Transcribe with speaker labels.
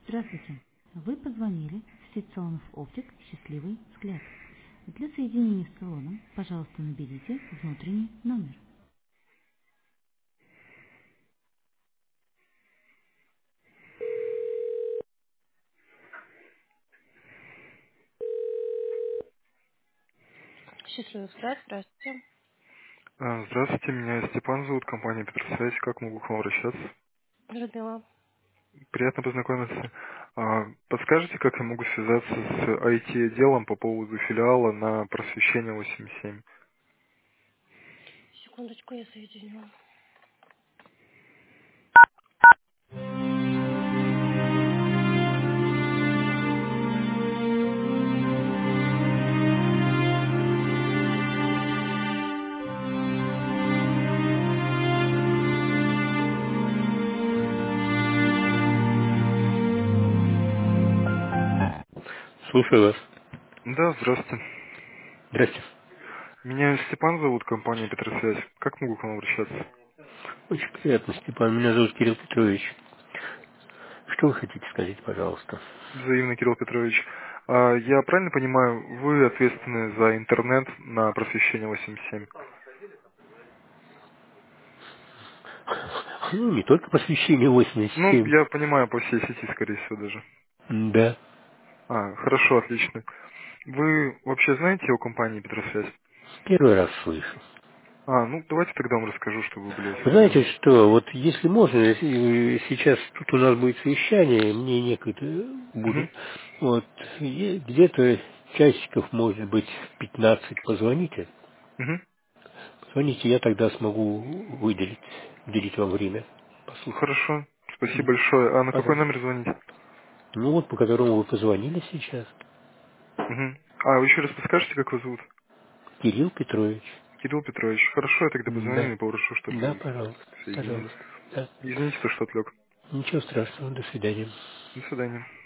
Speaker 1: Здравствуйте. Вы позвонили в Сицонов Оптик «Счастливый взгляд». Для соединения с салоном, пожалуйста, наберите внутренний номер. Счастливый взгляд, здравствуйте.
Speaker 2: Здравствуйте, меня Степан зовут, компания Петросвязь. Как могу к вам обращаться?
Speaker 1: Людмила.
Speaker 2: Приятно познакомиться. Подскажете, как я могу связаться с IT-отделом по поводу филиала на Просвещение 87?
Speaker 1: Секундочку, я соединю. Слушаю вас.
Speaker 2: Да, здравствуйте.
Speaker 1: Здрасте.
Speaker 2: Меня Степан зовут, компания Петросвязь. Как могу к вам обращаться?
Speaker 1: Очень приятно, Степан. Меня зовут Кирилл Петрович. Что вы хотите сказать, пожалуйста?
Speaker 2: Взаимно, Кирилл Петрович. Я правильно понимаю, вы ответственны за интернет на Просвещение 87?
Speaker 1: Ну, не только посвящение
Speaker 2: Ну,
Speaker 1: 87.
Speaker 2: я понимаю, по всей сети, скорее всего, даже.
Speaker 1: Да.
Speaker 2: Хорошо, отлично. Вы вообще знаете о компании Петросвязь?
Speaker 1: Первый раз слышу.
Speaker 2: Ну давайте тогда вам расскажу, чтобы вы были
Speaker 1: Вы знаете
Speaker 2: осведомлены.
Speaker 1: что, вот если можно, сейчас тут у нас будет совещание, мне некогда
Speaker 2: Мгм,
Speaker 1: будет, вот, где-то часиков, может быть, 15 позвоните.
Speaker 2: мгм.
Speaker 1: Звоните, я тогда смогу уделить вам время, послушать.
Speaker 2: Хорошо, спасибо
Speaker 1: М,
Speaker 2: большое. А на какой
Speaker 1: Пожалуйста.
Speaker 2: номер звонить?
Speaker 1: Ну вот, по которому вы позвонили сейчас.
Speaker 2: Мгм. Вы еще раз подскажете, как вас зовут?
Speaker 1: Кирилл Петрович.
Speaker 2: Кирилл Петрович. Хорошо, я тогда позвоню
Speaker 1: Да.
Speaker 2: и попрошу,
Speaker 1: Да,
Speaker 2: чтобы
Speaker 1: пожалуйста.
Speaker 2: соединили.
Speaker 1: Пожалуйста. Да.
Speaker 2: Извините, то, что отвлек.
Speaker 1: Ничего страшного. До свидания.
Speaker 2: До свидания.